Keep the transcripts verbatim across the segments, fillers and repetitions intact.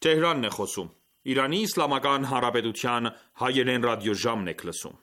Թեհրանն է խոսում։ Իրանի Իսլամական Հանրապետության հայերեն ռադիոժամն եք լսում։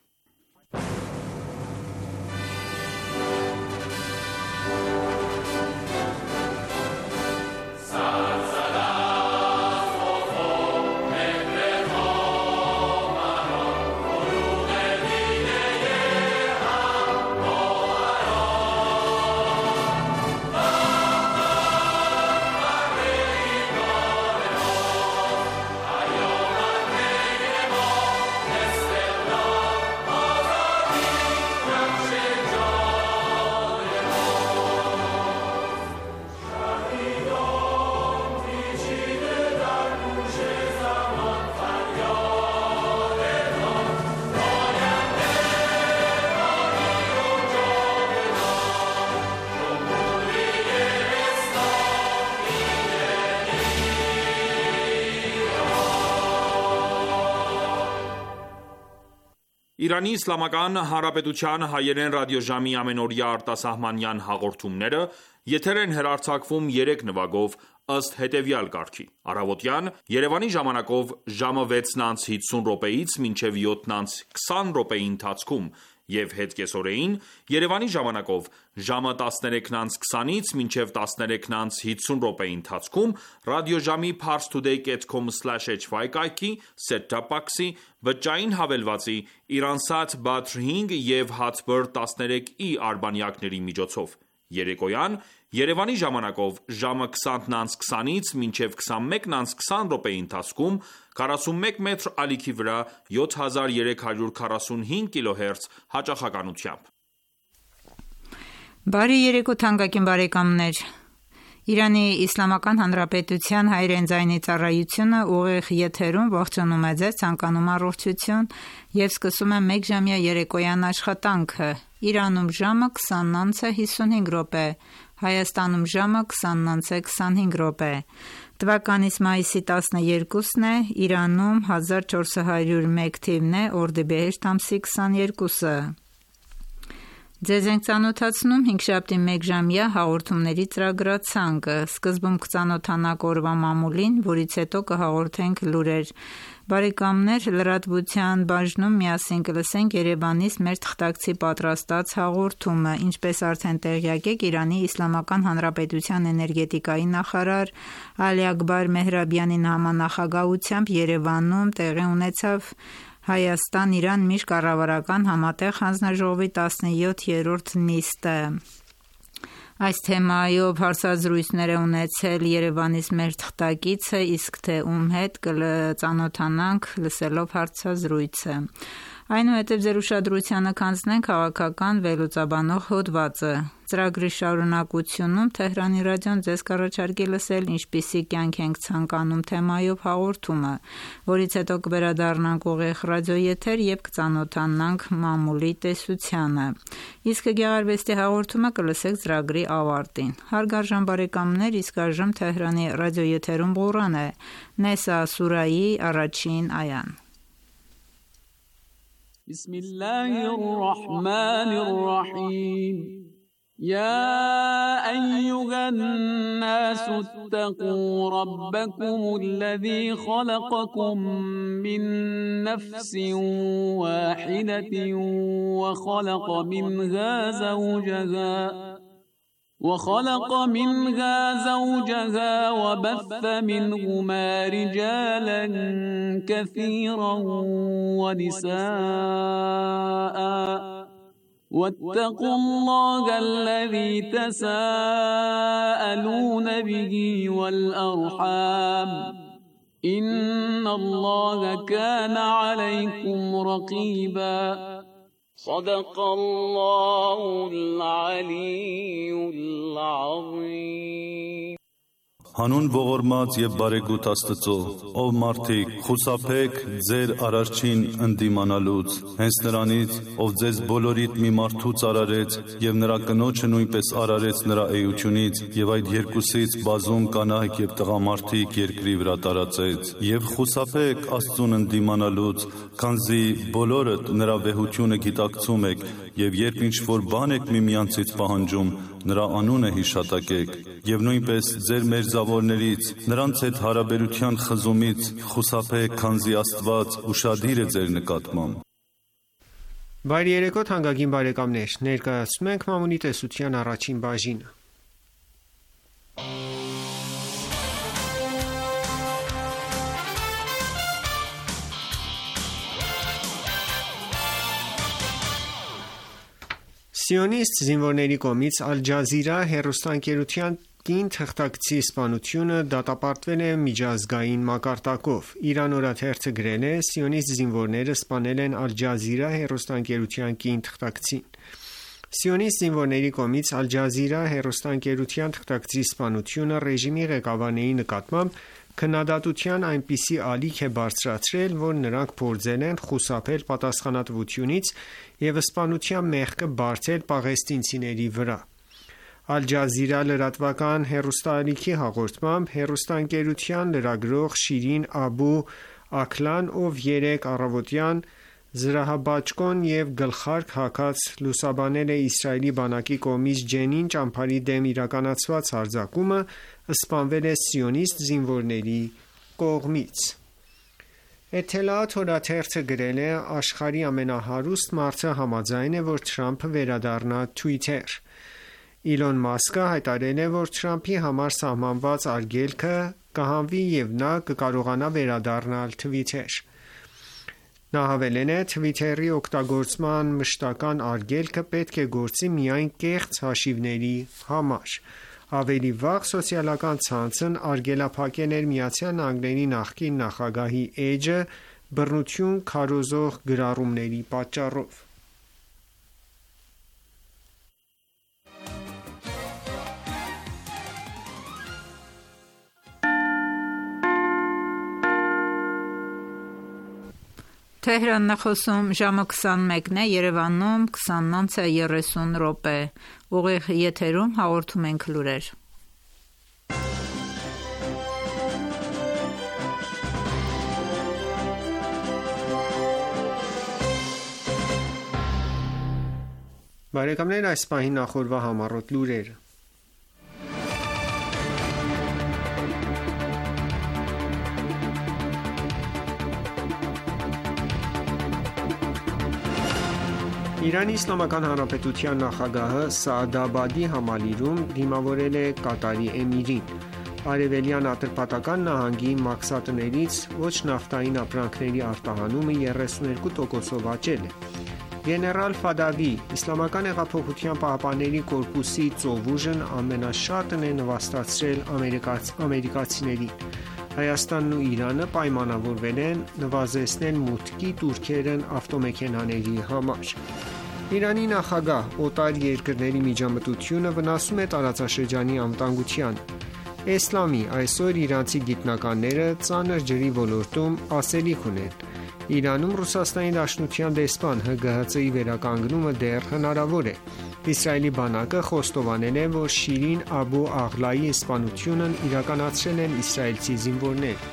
Իրանի Իսլամական Հանրապետության հայերեն ռադիոժամի ամենօրյա արտասահմանյան հաղորդումները եթեր են հեռարձակվում երեք նվագով ըստ հետևյալ կարգի. Առավոտյան Երևանի ժամանակով ժամը վեցն անց հիսուն րոպեից մինչև յոթն անց քսան րոպեի ընթացքում և հետկեսօրեին Երևանի ժամանակով ժամը տասներեքն անց քսանից մինչև տասներեքն անց հիսուն րոպեի ընթացքում ռադիոժամի parstoday dot com slash h y կայքի, set-top box-ի, բջջային հավելվածի, Iransat Badr հինգ և Hatbird տասներեք i արբանյակների միջոցով։ Երեկոյան Երևանի ժամանակով ժամը քսանն անց քսանից մինչև քսանմեկն անց քսան րոպեի ընթացքում քառասունմեկ մետր ալիքի վրա յոթ հազար երեք հարյուր քառասունհինգ կիլոհերց հաճախականությամբ։ Բարի երեկո թանկագին բարեկամներ։ Իրանի Իսլամական Հանրապետության հայերեն ձայնի ծառայությունը ուղիղ եթերում ողջունում է ձեզ, ցանկանում առողջություն և սկսում է մեկժամյա երեկոյան աշխատանքը։ Իրանում ժամը քսանն անց է հիսունհինգ րոպե, Հայաստանում ժամը քսանն անց է քսանհինգ րոպե։ Տվականից մայիսի տասներկուսն է, Իրանում հազար չորս հարյուր մեկ թիվն է, օրդիբեհեշտ ամսի քսաներկուսը։ Ձեզ ենք ծանոթացնում հինգշաբթի մեկժամյա հաղորդումների ծրագրացանկը։ Սկզբում կծանոթանանք օրվա մամուլին, որից հետո կհաղորդենք լուրեր։ Բարեկամներ, լրատվության բաժնում միասին կլսենք Երևանից մեր թղթակցի պատրաստած հաղորդումը։ Ինչպես արդեն տեղյակ եք, Իրանի Իսլամական Հանրապետության էներգետիկայի նախարար Ալի Աքբար Մեհրաբյանի նահանգապետությամբ Երևանում տեղի ունեցավ Հայաստան-Իրան միջկառավարական համատեղ հանձնաժողովի տասնյոթերորդ նիստը։ Այս թեմայով հարցազրույցներ է ունեցել Երևանից մեր թղթակիցը, իսկ թե ում հետ կծանոթանանք լսելով հարցազրույցը։ Այնուհետև ձեր ուշադրությանը կանցնենք քաղաքական վերլուծաբանող հոդվածը։ Ծրագրի շարունակությունում Թեհրանի ռադիոն ձեզ կառաջարկի լսել «Ինչպիսի կյանք ենք ցանկանում» թեմայով հաղորդումը, որից հետո կվերադառնանք ուղիղ ռադիոեթեր և կծանոթանանք մամուլի տեսությանը։ Իսկ գեղարվեստի հաղորդումը կլսեք ծրագրի ավարտին։ Հարգարժան բարեկամներ, իսկ այժմ Թեհրանի ռադիոեթերում Ղուրան է, Նեսա սուրայի առաջին այան։ بسم الله الرحمن الرحيم يا أيها الناس اتقوا ربكم الذي خلقكم من نفس واحدة وخلق منها زوجها وخلق منها زوجها وبث منهما رجالا كثيرا ونساء واتقوا الله الذي تساءلون به والأرحام إن الله كان عليكم رقيبا صدق الله العلي العظيم Հանուն ողորմած եւ բարեգութ Աստծո, ով մարդիկ, խուսափեք ձեր արարչին ընդդիմանալուց, հենց նրանից, ով ձեզ բոլորիդ մի մարդուց արարեց եւ նրա կնոջը նույնպես արարեց նրա էությունից եւ այդ երկուսից բազում կանայք եւ տղամարդիկ երկրի վրա տարածեց, եւ խուսափեք Աստծուն ընդդիմանալուց, քանզի բոլորդ նրա վեհությունը գիտակցում եք եւ երբ ինչ որ բան եք միմյանցից պահանջում, նրա անունը հիշատակեք եւ նույնպես ձեր մերձավորներից նրանց հետ հարաբերության խզումից խուսափեք, քանզի Աստված ուշադիր է ձեր նկատմամբ։ Բարի երեկո թանկագին բարեկամներ, ներկայացնում ենք Մամունի տեսության առաջին բաժինը։ Սիոնիստ զինվորների կողմից Ալ Ջազիրա հեռուստաընկերության կին թղթակցի սպանությունը դատապարտվել է միջազգային մակարդակով։ Իրան օրաթերթը գրել է. Սիոնիստ զինվորները սպանել են Ալ Ջազիրա հեռուստաընկերության կին թղթակցին։ Սիոնիստ զինվորների կողմից Ալ Ջազիրա հեռուստաընկերության թղթակցի սպանությունը ռեժիմի ղեկավարների նկատմամբ քննադատության այնպիսի ալիք է բարձրացրել, որ նրանք փորձել են խուսափել պատասխանատվությունից և սպանության մեղքը բարդել պաղեստինցիների վրա։ Ալ Ջազիրա լրատվական հեռուստաալիքի հաղորդմամբ հեռուստաընկերության լրագրող Շիրին Աբու Աքլան, ով երեկ առավոտյան զրահաբաճկոն և գլխարկ հագած լուսաբանել է Իսրայելի բանակի կողմից Ջենին ճամբարի դեմ իրականացված հարձակումը, սպանվել է սիոնիստ զինվորների կողմից։ Էթելաաթ օրաթերթը գրել է. աշխարհի ամենահարուստ մարդը համաձայն է, որ Թրամփը վերադառնա Twitter։ Իլոն Մասկը հայտարարել է, որ Թրամփի համար սահմանված արգելքը կհանվի և նա կկարողանա վերադառնալ Twitter։ Նա հավելել է. Twitter-ի օգտագործման մշտական արգելքը պետք է գործի միայն կեղծ հաշիվների համար։ Ավելի վաղ սոցիալական ցանցն արգելափակել էր Միացյալ Նահանգների նախկին նախագահի էջը բռնություն քարոզող գրառումների պատճառով։ Թեհրանն է խոսում, ժամը քսանմեկն է, Երևանում քսանինը է երեսուն րոպե։ Ուղիղ եթերում հաղորդում ենք լուրեր։ Բարեկամներ, այս պահին նախորդ համառոտ լուրերը։ Իրանի Իսլամական Հանրապետության նախագահը Սաադաբադի համալիրում դիմավորել է Կատարի էմիրին։ Արևելյան Ատրպատական նահանգի մաքսատներից ոչ նավթային ապրանքների արտահանումը երեսունյոթ տոկոսով աճել է։ Գեներալ Ֆադավի Իսլամական հեղափոխության պահապանների կորպուսի ծովուժն ամենաշատն է նվաստացրել ամերիկացիներին։ Հայաստանն ու Իրանը պայմանավորվել են նվազեցնել մուտքի տուրքերն ավտոմեքենաների համար։ Իրանի նախագահ օտար երկրների միջամտությունը վնասում է տարածաշրջանի անվտանգությանը։ Էսլամի այսօր իրանցի գիտնականները ծանր ջրի ոլորտում ասելիք ունեն։ Իրանում Ռուսաստանի Դաշնության դեսպան Հ Գ Հ Ց-ի վերականգնումը դեռ հնարավոր է։ Իսրայելի բանակը խոստովանել է, որ Շիրին Աբու Աղլայի սպանությունն իրականացրել են իսրայելցի զինվորներ։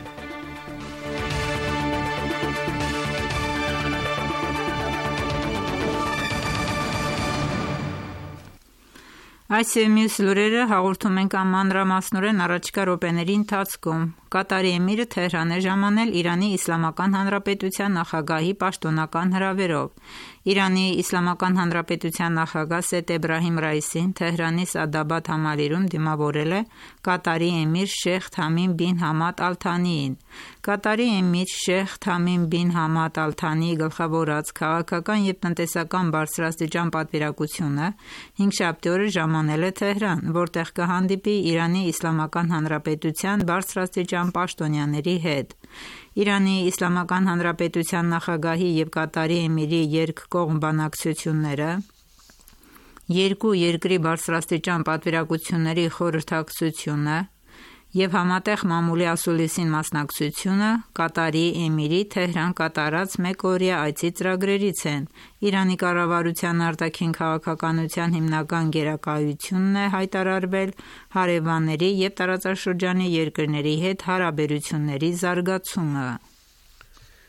Այս և մյուս լուրերը հաղորդում ենք մանրամասնորեն առաջիկա րոպեների ընթացքում։ Կատարի էմիրը Թեհրան է ժամանել Իրանի Իսլամական Հանրապետության նախագահի պաշտոնական հրավերով։ Իրանի Իսլամական Հանրապետության նախագահ Սեյեդ Էբրահիմ Ռայիսին Թեհրանի Սաադաբադ համալիրում դիմավորել է Կատարի էմիր Շեյխ Թամիմ բին Համադ Ալ Թանիին։ Կատարի էմիր Շեյխ Թամիմ բին Համադ Ալ Թանիի գլխավորած քաղաքական և տնտեսական բարձրաստիճան պատվիրակությունը հինգշաբթի օրը ժամանել է Թեհրան, որտեղ կհանդիպի Իրանի Իսլամական Հանրապետության բարձրաստիճան պաշտոնյաների հետ։ Իրանի Իսլամական Հանրապետության նախագահի և Կատարի էմիրի երկկողմ բանակցությունները, երկու երկրի բարձրաստիճան պատվիրակությունների խորհրդակցությունը և համատեղ մամուլի ասուլիսին մասնակցությունը Կատարի էմիրի Թեհրան կատարած մեկօրյա այցի ծրագրերից են։ Իրանի կառավարության արտաքին քաղաքականության հիմնական գերակայությունն է հայտարարվել հարևանների և տարածաշրջանի երկրների հետ հարաբերությունների զարգացումը։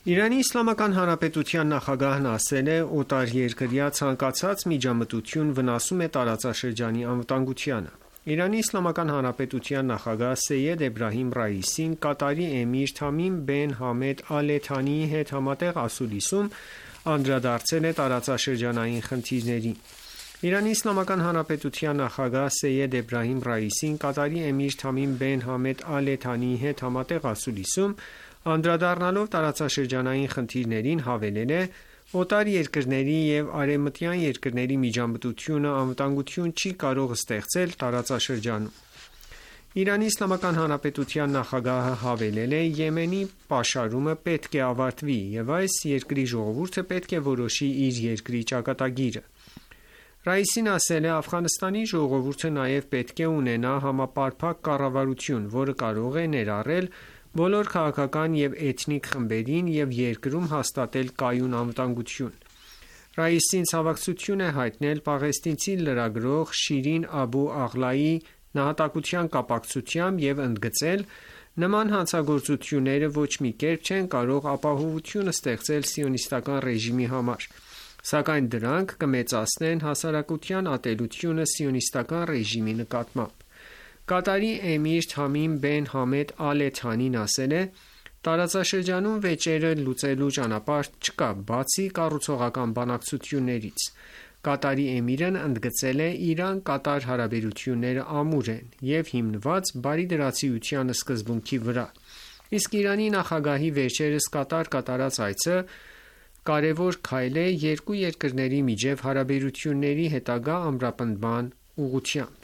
Իրանի Իսլամական Հանրապետության նախագահն ասել է, օտարերկրյա ցանկացած միջամտություն վնասում է տարածաշրջանի անվտանգությանը։ Իրանի Իսլամական Հանրապետության նախագահ Սեյեդ Էբրահիմ Ռայիսին Կատարի էմիր Թամիմ բեն Համեդ Ալ Թանիի հետ համատեղ ասուլիսում անդրադարձել է տարածաշրջանային խնդիրներին։ Իրանի Իսլամական Հանրապետության նախագահ Սեյեդ Էբրահիմ Ռայիսին Կատարի էմիր Թամիմ բեն Համեդ Ալ Թանիի հետ համատեղ ասուլիսում անդրադառնալով տարածաշրջանային խնդիրներին հավելել է. «Օտար երկրների և արևմտյան երկրների միջամտությունը անվտանգություն չի կարող ստեղծել տարածաշրջանում»։ Իրանի Իսլամական Հանրապետության նախագահը հավելել է. «Եմենի պաշարումը պետք է ավարտվի, և այս երկրի ժողովուրդը պետք է որոշի իր երկրի ճակատագիրը»։ Ռայիսին ասել է. «Աֆղանստանի ժողովուրդը նաև պետք է ունենա համապարփակ կառավարություն, որը կարող է ներառել բոլոր քաղաքական և էթնիկ խմբերին և երկրում հաստատել կայուն անվտանգություն»։ Ռայիսին ցավակցություն է հայտնել պաղեստինցի լրագրող Շիրին Աբու Աղլայի նահատակության կապակցությամբ և ընդգծել. «Նման հանցագործությունները ոչ մի կերպ չեն կարող ապահովություն ստեղծել սիոնիստական ռեժիմի համար, սակայն դրանք կմեծացնեն հասարակության ատելությունը սիոնիստական ռեժիմի նկատմամբ»։ Կատարի էմիր Թամիմ բեն Համեդ Ալ Թանին ասել է. «Տարածաշրջանում վեճերը լուծելու ճանապարհ չկա, բացի կառուցողական բանակցություններից»։ Կատարի էմիրն ընդգծել է. «Իրան-Կատար հարաբերությունները ամուր են և հիմնված բարիդրացիության սկզբունքի վրա»։ Իսկ Իրանի նախագահի վերջերս Կատար կատարած այցը կարևոր քայլ է երկու երկրների միջև հարաբերությունների հետագա ամրապնդման ուղղությամբ։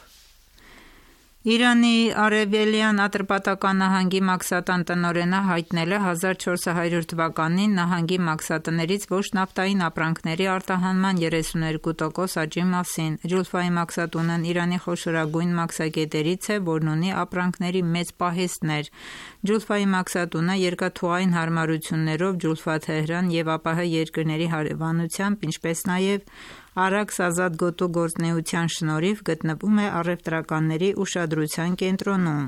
Իրանի Արևելյան Ատրպատական նահանգի մաքսատան տնօրենը հայտնել է հազար չորս հարյուր թվականին նահանգի մաքսատներից ոչ նավթային ապրանքների արտահանման երեսուներկու տոկոս աճի մասին։ Ջուլֆայի մաքսատունն Իրանի խոշորագույն մաքսակետերից է, որն ունի ապրանքների մեծ պահեստներ։ Ջուլֆայի մաքսատունը երկաթուղային հարմարություններով Ջուլֆա-Թեհրան և ԱՊՀ երկրների հարևանությամբ, ինչպես նաև Արաքս ազատ գոտու գործունեության շնորհիվ գտնվում է առևտրականների ուշադրության կենտրոնում։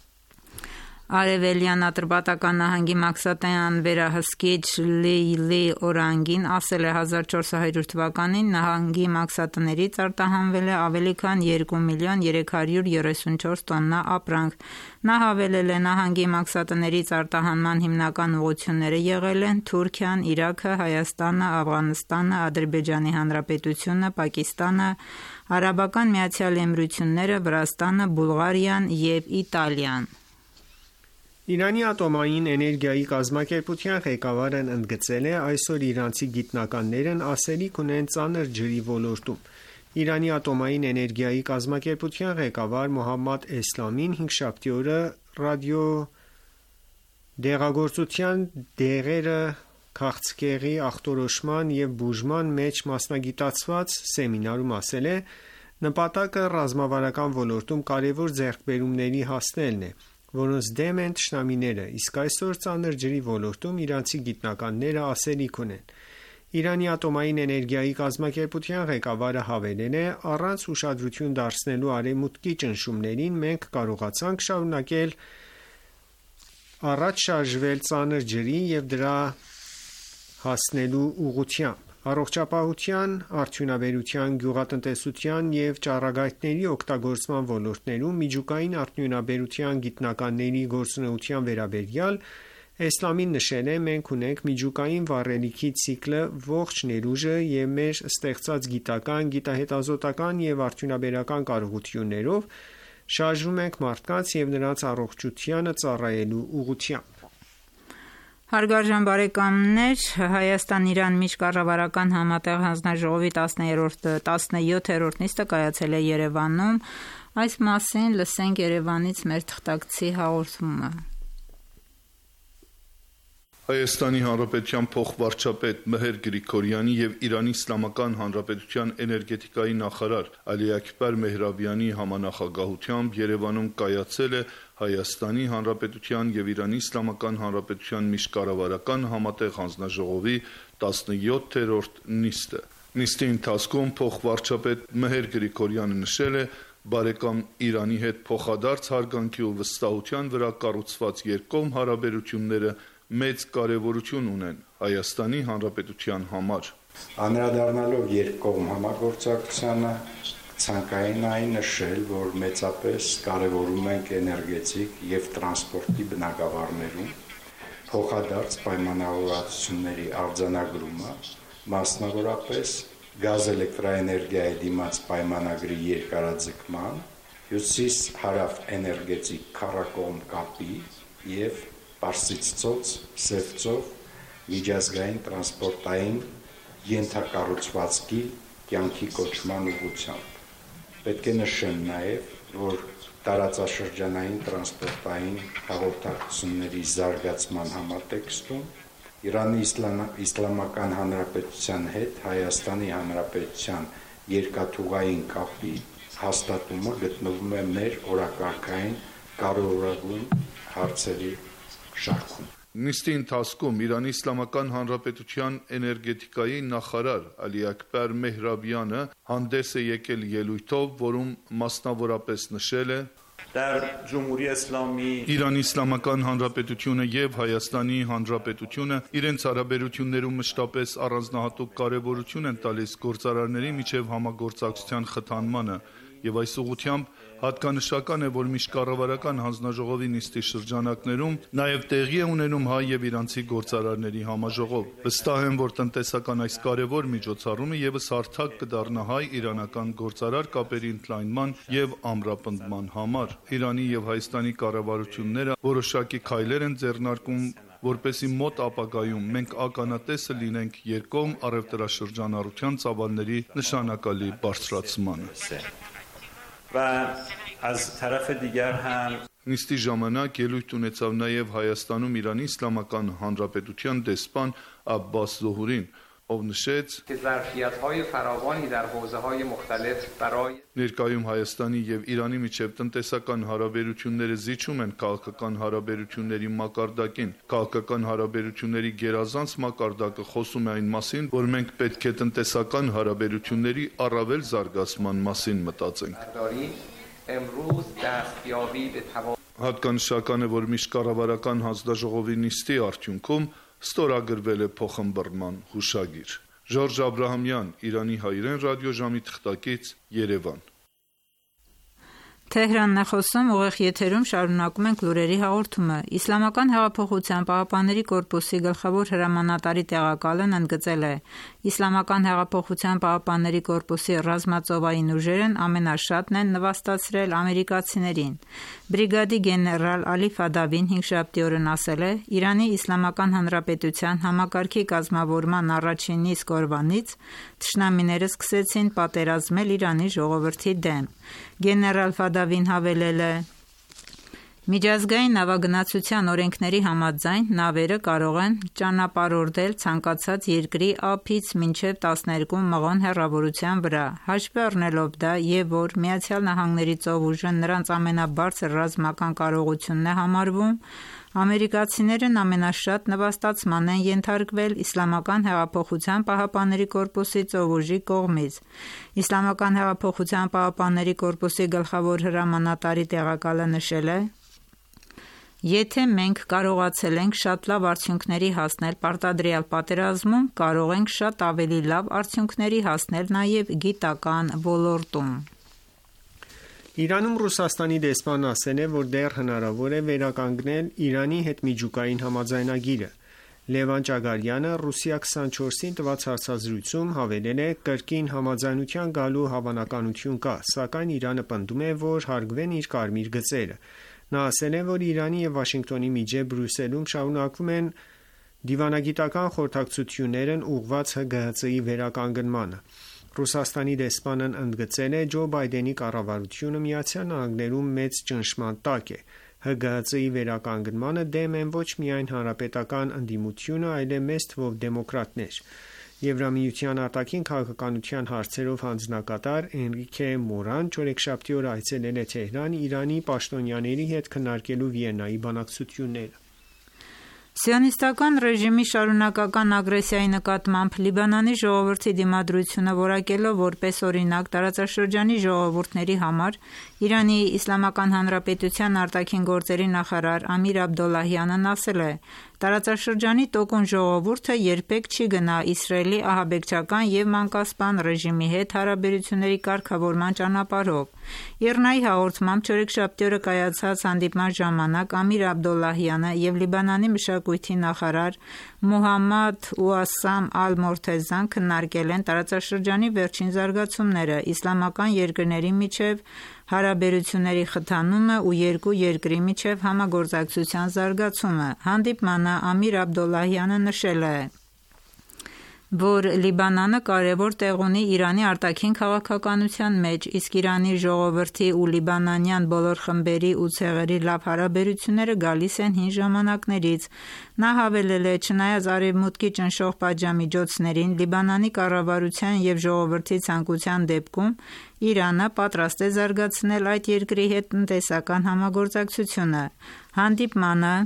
Արևելյան Ատրպատական նահանգի մաքսատայան վերահսկիչ Լեյլի Օրանգին ասել է. հազար չորս հարյուր թվականին նահանգի մաքսատներից արտահանվել է ավելի քան երկու միլիոն երեք հարյուր երեսունչորս տոննա ապրանք։ Նա հավելել է. նահանգի մաքսատներից արտահանման հիմնական ուղղությունները եղել են Թուրքիան, Իրաքը, Հայաստանը, Աֆղանստանը, Ադրբեջանի Հանրապետությունը, Պակիստանը, Արաբական Միացյալ Էմիրությունները, Վրաստանը, Բուլղարիան և Իտալիան։ Իրանի ատոմային էներգիայի կազմակերպության ղեկավարն ընդգծել է. «Այսօր իրանցի գիտնականներն ասելիք ունեն ծանր ջրի ոլորտում»։ Իրանի ատոմային էներգիայի կազմակերպության ղեկավար Մոհամմադ Էսլամին հինգշաբթի օրը ռադիոդեղագործության դեղերը քաղցկեղի ախտորոշման և բուժման մեջ մասնագիտացված սեմինարում ասել է. «Նպատակը ռազմավարական ոլորտում կարևոր ձեռքբերումների հասնելն է, որոնց դեմ են թշնամիները, իսկ այսօր ծանր ջրի ոլորտում իրանցի գիտնականները ասելիք ունեն»։ Իրանի ատոմային էներգիայի կազմակերպության ղեկավարը հավելել է. «Առանց ուշադրություն դարձնելու արևմուտքի ճնշումներին մենք կարողացանք շարունակել առաջ շարժվել ծանր ջրի և դրա հասնելու ուղղությամբ։ Առողջապահության, արդյունաբերության, գյուղատնտեսության և ճառագայթների օգտագործման ոլորտներում միջուկային արդյունաբերության գիտնականների գործունեության վերաբերյալ Էսլամին նշել է. «Մենք ունենք միջուկային վառելիքի ցիկլը ողջ ներուժը և մեր ստեղծած գիտական, գիտահետազոտական և արդյունաբերական կարողություններով շարժվում ենք մարդկանց և նրանց առողջությանը ծառայելու ուղղությամբ»։ Հարգարժան բարեկամներ, Հայաստան-Իրան միջկառավարական համատեղ հանձնաժողովի տասնյոթերորդ նիստը կայացել է Երևանում։ Այս մասին լսենք Երևանից մեր թղթակցի հաղորդումը։ Հայաստանի Հանրապետության փոխվարչապետ Մեհեր Գրիգորյանի և Իրանի Իսլամական Հանրապետության էներգետիկայի նախարար Ալի Աքբար Մեհրաբյանի համանախագահությամբ Երևանում կայացել է Հայաստանի Հանրապետության և Իրանի Իսլամական Հանրապետության միջկառավարական համատեղ հանձնաժողովի տասնյոթերորդ նիստը։ Նիստի ընթացքում փոխվարչապետ Մեհեր Գրիգորյանը նշել է. «Բարեկամ Իրանի հետ փոխադարձ հարգանքի ու վստահության վրա կառուցված երկկողմ հարաբերությունները մեծ կարևորություն ունեն Հայաստանի Հանրապետության համար։ Անդրադառնալով երկկողմ համագործակցությանը, ցանկային այն նշել, որ մեծապես կարևորում ենք էներգետիկ եւ տրանսպորտի բնագավառներում փոխադարձ պայմանավորվածությունների արձանագրումը, մասնավորապես գազ էլեկտրաէներգիայի դիմաց պայմանագրի երկարաձգման, հյուսիս-հարավ էներգետիկ քառակողմ կապի եւ Պարսից ծոց, Սև ծով, միջազգային տրանսպորտային ենթակառուցվածքի կյանքի կոչման ուղղությամբ։ Պետք է նշեմ նաև, որ տարածաշրջանային տրանսպորտային հաղորդակցությունների զարգացման համատեքստում Իրանի Իսլամական Հանրապետության հետ Հայաստանի Հանրապետության երկաթուղային կապի հաստատումը գտնվում է մեր օրակարգային կարևորագույն հարցերի շարքում։ Նիստի ընթացքում Իրանի Իսլամական Հանրապետության էներգետիկայի նախարար Ալի Աքբար Մեհրաբյանը հանդես է եկել ելույթով, որում մասնավորապես նշել է. Իրանի Իսլամական Հանրապետությունը եւ Հայաստանի Հանրապետությունը իրենց հարաբերություններում մշտապես առանձնահատուկ կարեւորություն են տալիս գործարարների միջև համագործակցության խթանմանը եւ այս ուղղությամբ հատկանշական է, որ միջկառավարական հանձնաժողովի նիստի շրջանակներում նաև տեղի է ունենում հայ եւ իրանցի գործարարների համաժողով։ Վստահ եմ, որ տնտեսական այս կարևոր միջոցառումը եւս հարթակ կդառնա հայ-իրանական գործարար կապերի ընդլայնման եւ ամրապնդման համար։ Իրանի եւ Հայաստանի կառավարությունները որոշակի քայլեր են ձեռնարկում, որպեսզի մոտ ապագայում մենք ականատեսը լինենք երկկողմ առևտրաշրջանառության ծավալների նշանակալի բարձրացմանը։ Նիստի ժամանակ ելույթ ունեցավ նաև Հայաստանում Իրանի Իսլամական Հանրապետության դեսպան Աբբաս Զոհուրին, ով նշեց. Ներկայում Հայաստանի եւ Իրանի միջև տնտեսական հարաբերությունները զիջում են քաղաքական հարաբերությունների մակարդակին։ Քաղաքական հարաբերությունների գերազանց մակարդակը խոսում է այն մասին, որ մենք պետք է տնտեսական հարաբերությունների առավել զարգացման մասին մտածենք։ Հատկանշական է, որ միջկառավարական հանձնաժողովի նիստի արդյունքում ստորագրվել է փոխըմբռնման հուշագիր։ Ժորժ Աբրահամյան, Իրանի հայրեն ռադիոժամի թղթակից, Երևան։ Թեհրանն է խոսում, ուղիղ եթերում շարունակում ենք լուրերի հաղորդումը։ Իսլամական հեղափոխության պահապանների կորպուսի գլխավոր հրամանատարի տեղակալն ընդգծել է. Իսլամական հեղափոխության պահապանների կորպուսի ռազմածովային ուժերն ամենաշատն են նվաստացրել ամերիկացիներին։ Բրիգադի գեներալ Ալի Ֆադավին հինգշաբթի օրն ասել է. Իրանի Իսլամական Հանրապետության համակարգի կազմավորման առաջին իսկ օրվանից թշնամիները սկսեցին պատերազմել Իրանի ժողովրդի դեմ։ Գեներալ Ֆադավին հավելել է. Միջազգային նավագնացության օրենքների համաձայն նավերը կարող են ճանապարհորդել ցանկացած երկրի ափից մինչև տասներկու մղոն հեռավորության վրա, հաշվի առնելով դա եւ որ Միացյալ Նահանգների ծովուժը նրանց ամենաբարձր ռազմական կարողությունն է համարվում, ամերիկացիներն ամենաշատ նվաստացման են ենթարկվել Իսլամական հեղափոխության պահապանների կորպուսի ծովուժի կողմից։ Իսլամական հեղափոխության պահապանների կորպուսի գլխավոր հրամանատարի տեղակալը նշել է. Եթե մենք կարողացել ենք շատ լավ արդյունքների հասնել պարտադրյալ պատերազմում, կարող ենք շատ ավելի լավ արդյունքների հասնել նաև գիտական ոլորտում։ Իրանում Ռուսաստանի դեսպանն ասել է, որ դեռ հնարավոր է վերականգնել Իրանի հետ միջուկային համաձայնագիրը։ Լևան Ճագարյանը Ռուսիա քսանչորսին տված հարցազրույցում հավելել է. կրկին համաձայնության գալու հավանականություն կա, սակայն Իրանը պնդում է, որ հարգվեն իր կարմիր գծերը։ Նա ասել է, որ Իրանի եւ Վաշինգտոնի միջև Բրյուսելում շարունակվում են դիվանագիտական խորհրդակցություններն ուղղված Հ Գ Հ Ց-ի վերականգնմանը։ Ռուսաստանի դեսպանն ընդգծել է Ջո Բայդենի կառավարությունը Միացյալ Նահանգներում մեծ ճնշման տակ է։ Հ Գ Հ Ց-ի վերականգնմանը դեմ են ոչ միայն հանրապետական ընդդիմությունը, այլև մեծ թվով դեմոկրատներ։ Եվրամիության արտաքին քաղաքականության հարցերով հանձնակատար Էնրիկե Մորան չորեքշաբթի օրը այցելել է Թեհրան Իրանի պաշտոնյաների հետ քննարկելու Վիեննայի բանակցությունները։ Սիոնիստական ռեժիմի շարունակական ագրեսիայի նկատմամբ Լիբանանի ժողովրդի դիմադրությունը որակելով որպես օրինակ տարածաշրջանի ժողովուրդների համար, Իրանի Իսլամական Հանրապետության արտաքին գործերի նախարար Ամիր Աբդոլլահյանն ասել է. «Տարածաշրջանի տոկուն ժողովուրդը երբեք չի գնա Իսրայելի ահաբեկչական և մանկասպան ռեժիմի հետ հարաբերությունների կարգավորման ճանապարհով»։ ԻՌՆԱ-ի հաղորդմամբ չորեքշաբթի օրը կայացած հանդիպման ժամանակ Ամիր Աբդոլլահյանը և Լիբանանի մշակույթի նախարար Մոհամմադ Ուասամ Ալ-Մորթեզան քննարկել են տարածաշրջանի վերջին զարգացումները, իսլամական երկրների միջև հարաբերությունների խթանումը ու երկու երկրի միջև համագործակցության զարգացումը։ Հանդիպմանը Ամիր Աբդոլլահյանը նշել է, որ Լիբանանը կարևոր տեղ ունի Իրանի արտաքին քաղաքականության մեջ, իսկ Իրանի ժողովրդի ու լիբանանյան բոլոր խմբերի ու ցեղերի լավ հարաբերությունները գալիս են հին ժամանակներից։ Նա հավելել է. «Չնայած Արևմուտքի ճնշող պատժամիջոցներին, Լիբանանի կառավարության և ժողովրդի ցանկության դեպքում Իրանը պատրաստ է զարգացնել այդ երկրի հետ տնտեսական համագործակցությունը»։ Հանդիպմանը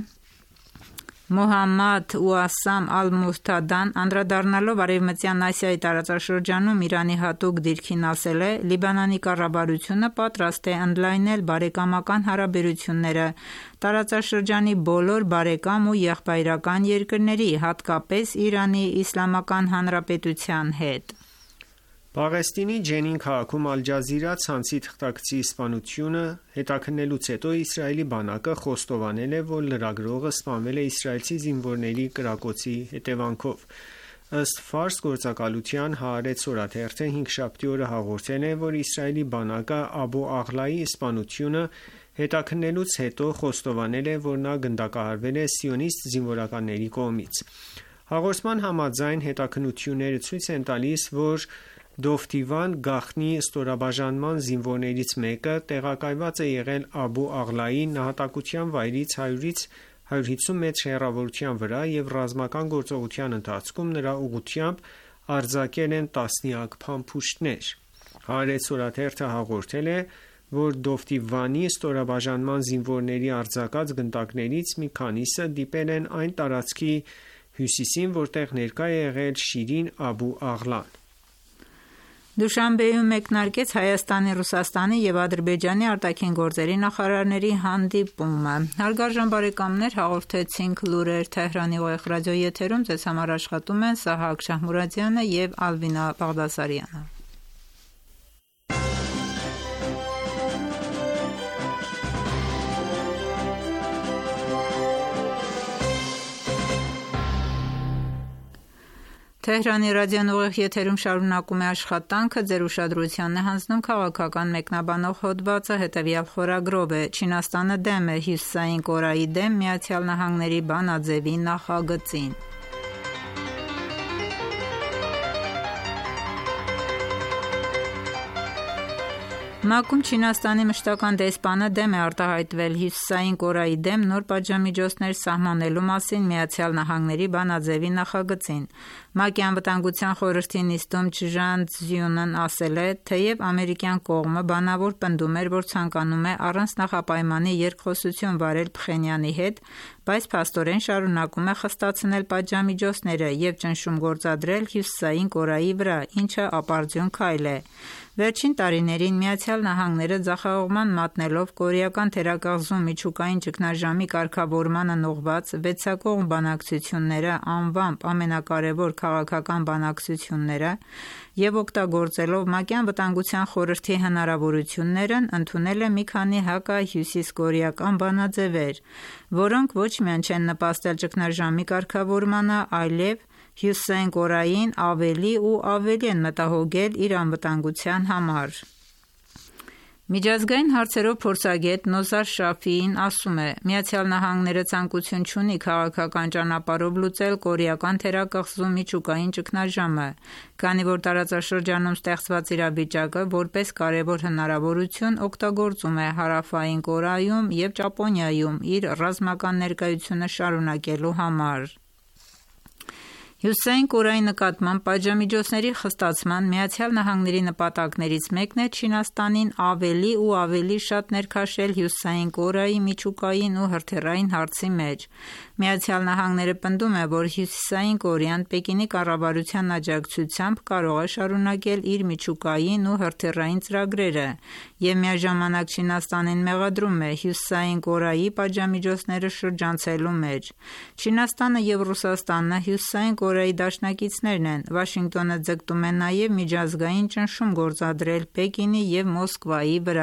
Մոհամմադ Ուասամ Ալ-Մուրթադան անդրադառնալով Արևմտյան Ասիայի տարածաշրջանում Իրանի հատուկ դիրքին ասել է. «Լիբանանի կառավարությունը պատրաստ է ընդլայնել բարեկամական հարաբերությունները տարածաշրջանի բոլոր բարեկամ ու եղբայրական երկրների, հատկապես Իրանի Իսլամական Հանրապետության հետ»։ Պաղեստինի Ջենին քաղաքում Ալ-Ջազիրա ցանցի թղթակցի սպանությունը հետաքննելուց հետո Իսրայելի բանակը խոստովանել է, որ լրագրողը սպանվել է իսրայելցի զինվորների կրակոցի հետևանքով։ Ըստ Ֆարս գործակալության Հaaretz օրաթերթը հինգշաբթի օրը հաղորդել է, որ Իսրայելի բանակը Աբու Աղլայի սպանությունը հետաքննելուց հետո խոստովանել է, որ նա գնդակահարվել է սիոնիստ զինվորականների կողմից։ Հաղորդման համաձայն հետաքննությունները ցույց են տալիս, որ Դովթիվան գաղտնի ստորաբաժանման զինվորներից մեկը տեղակայված է եղել Աբու Աղլայի նահատակության վայրից հարյուրից հարյուր հիսուն մետր հեռավորության վրա և ռազմական գործողության ընթացքում նրա ուղղությամբ արձակել են տասնյակ փամփուշտներ։ Haaretz օրաթերթը հաղորդել է, որ Դովթիվանի ստորաբաժանման զինվորների արձակած գնդակներից մի քանիսը դիպել են այն տարածքի հյուսիսին, որտեղ ներկա է եղել Շիրին Աբու Աղլան։ Դուշանբեում մեկնարկեց Հայաստանի, Ռուսաստանի և Ադրբեջանի արտաքին գործերի նախարարների հանդիպումը։ Հարգարժան բարեկամներ, հաղորդեցինք լուրեր Թեհրանի ուղիղ ռադիոեթերում, ձեզ համար աշխատում են Սահակ Շահմուրադյանը և Ալվինա Բաղդասարյանը։ Թեհրանի ռադիոն ուղիղ եթերում շարունակում է աշխատանքը, ձեր ուշադրությանն է հանձնում քաղաքական մեկնաբանող հոդվածը, հետևյալ խորագրով է. Չինաստանը դեմ է Հյուսիսային Կորեայի դեմ Միացյալ Նահանգների բանաձևի նախագծին։ ՄԱԿ-ում Չինաստանի մշտական դեսպանը դեմ է արտահայտվել Հյուսիսային Կորեայի դեմ նոր պատժամիջոցներ սահմանելու մասին Միացյալ Նահանգների բանաձևի նախագծին։ ՄԱԿ-ի Անվտանգության խորհրդի նիստում Չժան Ցզյունն ասել է, թեև ամերիկյան կողմը բանավոր պնդում էր, որ ցանկանում է առանց նախապայմանի երկխոսություն վարել Փխենյանի հետ, բայց փաստորեն շարունակում է խստացնել պատժամիջոցները և ճնշում գործադրել Հյուսիսային Կորեայի վրա, ինչը ապարդյուն քայլ է։ Վերջին տարիներին Միացյալ Նահանգները ձախողման մատնելով կորեական թերակղզու միջուկային ճգնաժամի կարգավորմանն ուղղված վեցակողմ բանակցությունները անվամբ ամենակարևոր քաղաքական բանակցությունները և օգտագործելով ՄԱԿ-ի Անվտանգության խորհրդի հնարավորություններն ընդունել է մի քանի հակահյուսիսկորեական բանաձևեր, որոնք ոչ միայն չեն նպաստել ճգնաժամի կարգավորմանը, այլև Հյուսիսային Կորեային ավելի ու ավելի են մտահոգել իր անվտանգության համար։ Միջազգային հարցերով փորձագետ Նոզար Շաֆիին ասում է. Միացյալ Նահանգները ցանկություն չունի քաղաքական ճանապարհով լուծել կորեական թերակղզու միջուկային ճգնաժամը, քանի որ տարածաշրջանում ստեղծված իրավիճակը որպես կարևոր հնարավորություն օգտագործում է Հարավային Կորեայում և Ճապոնիայում իր ռազմական ներկայությունը շարունակելու համար։ Հյուսիսային Կորեայի նկատմամբ պատժամիջոցների խստացման Միացյալ Նահանգների նպատակներից մեկն է Չինաստանին ավելի ու ավելի շատ ներքաշել Հյուսիսային Կորեայի միջուկային ու հրթիռային հարցի մեջ։ Միացյալ Նահանգները պնդում է, որ Հյուսիսային Կորեան Պեկինի կառավարության աջակցությամբ կարող է շարունակել իր միջուկային ու հրթիռային ծրագրերը և միաժամանակ Չինաստանին մեղադրում է Հյուսիսային Կորեայի պատժամիջոցները շրջանցելու մեջ։ Չինաստանը և Ռուսաստանը Հյուսիսային Կորեայի դաշնակիցներն են։ Վաշինգտոնը ձգտում է նաև միջազգային ճնշում գործադրել Պեկինի և Մոսկվայի վրա։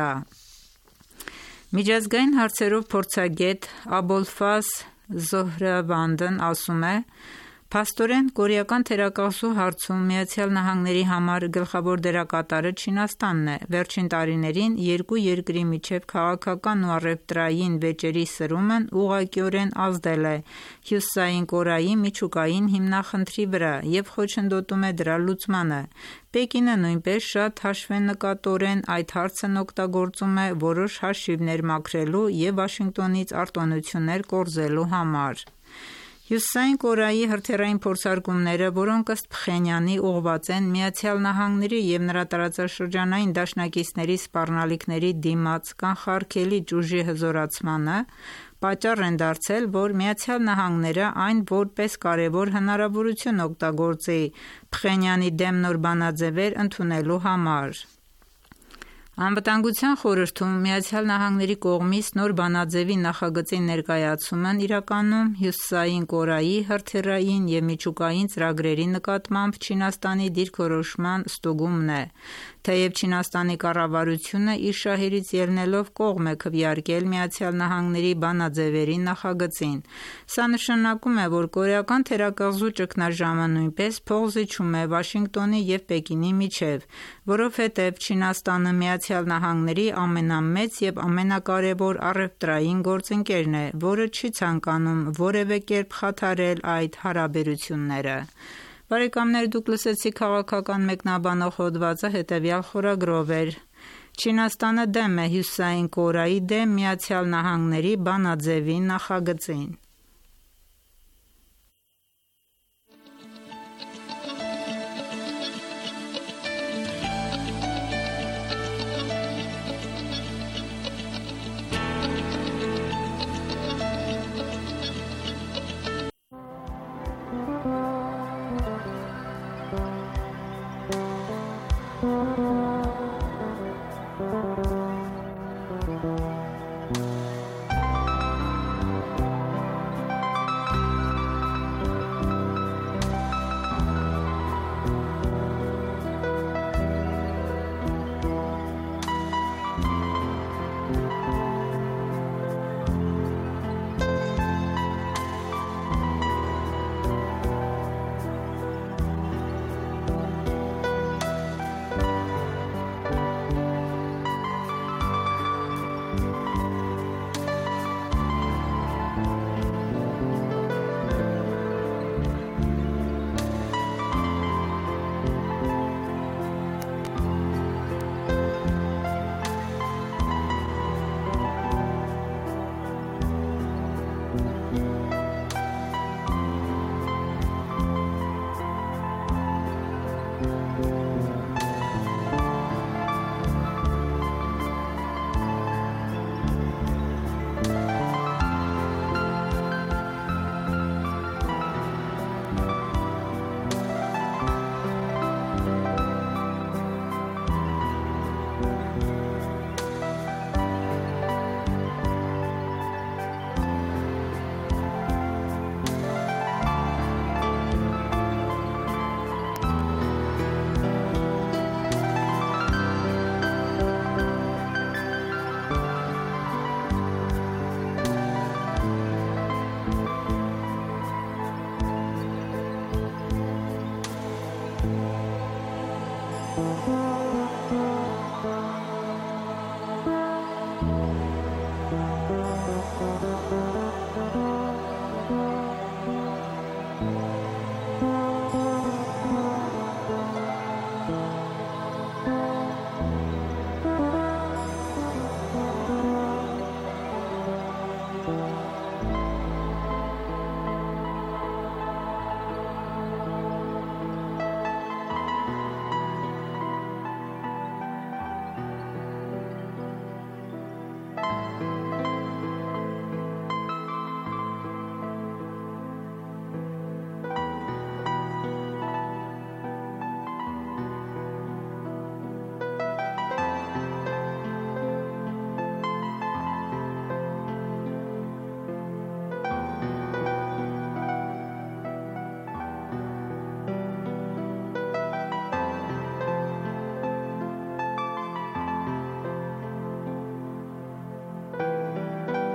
Միջազգային հարցերով փորձագետ Աբոլֆազ Զոհրավանդն ասում է. «Փաստորեն, կորեական թերակղզու հարցում Միացյալ Նահանգների համար գլխավոր դերակատարը Չինաստանն է։ Վերջին տարիներին երկու երկրի միջև քաղաքական ու առևտրային վեճերի սրումն ուղղակիորեն ազդել է Հյուսիսային Կորեայի միջուկային հիմնախնդրի վրա և խոչընդոտում է դրա լուծմանը։ Պեկինը նույնպես շատ հաշվենկատորեն այդ հարցն օգտագործում է որոշ հաշիվներ մաքրելու և Վաշինգտոնից արտոնություններ կորզելու համար»։ Հյուսիսային Կորեայի հրթիռային փորձարկումները, որոնք ըստ Փխենյանի ուղղված են Միացյալ Նահանգների և նրա տարածաշրջանային դաշնակիցների սպառնալիքների դիմաց կանխարգելիչ ուժի հզորացմանը, պատճառ են դարձել, որ Միացյալ Նահանգները այն որպես կարևոր հնարավորություն օգտագործի Փխենյանի դեմ նոր բանաձևեր ընդունելու համար։ Անվտանգության խորհրդում Միացյալ Նահանգների կողմից նոր բանաձևի նախագծի ներկայացումն իրականում Հյուսիսային Կորեայի հրթիռային և միջուկային ծրագրերի նկատմամբ Չինաստանի դիրքորոշման ստուգումն է։ Թեև Չինաստանի կառավարությունը իր շահերից ելնելով կողմ է քվեարկել Միացյալ Նահանգների բանաձևերի նախագծին, սա նշանակում է, որ կորեական թերակղզու ճգնաժամը նույնպես փոխզիջում է Վաշինգտոնի և Պեկինի միջև, որովհետև Չինաստանը Միացյալ Նահանգների ամենամեծ և ամենակարևոր առևտրային գործընկերն է, որը չի ցանկանում որևէ կերպ խաթարել այդ հարաբերությունները։ Բարեկամներ, դուք լսեցիք քաղաքական մեկնաբանող հոդվածը հետևյալ խորագրով էր. Չինաստանը դեմ է Հյուսիսային Կորեայի դեմ Միացյալ Նահանգների բանաձևի նախագծին։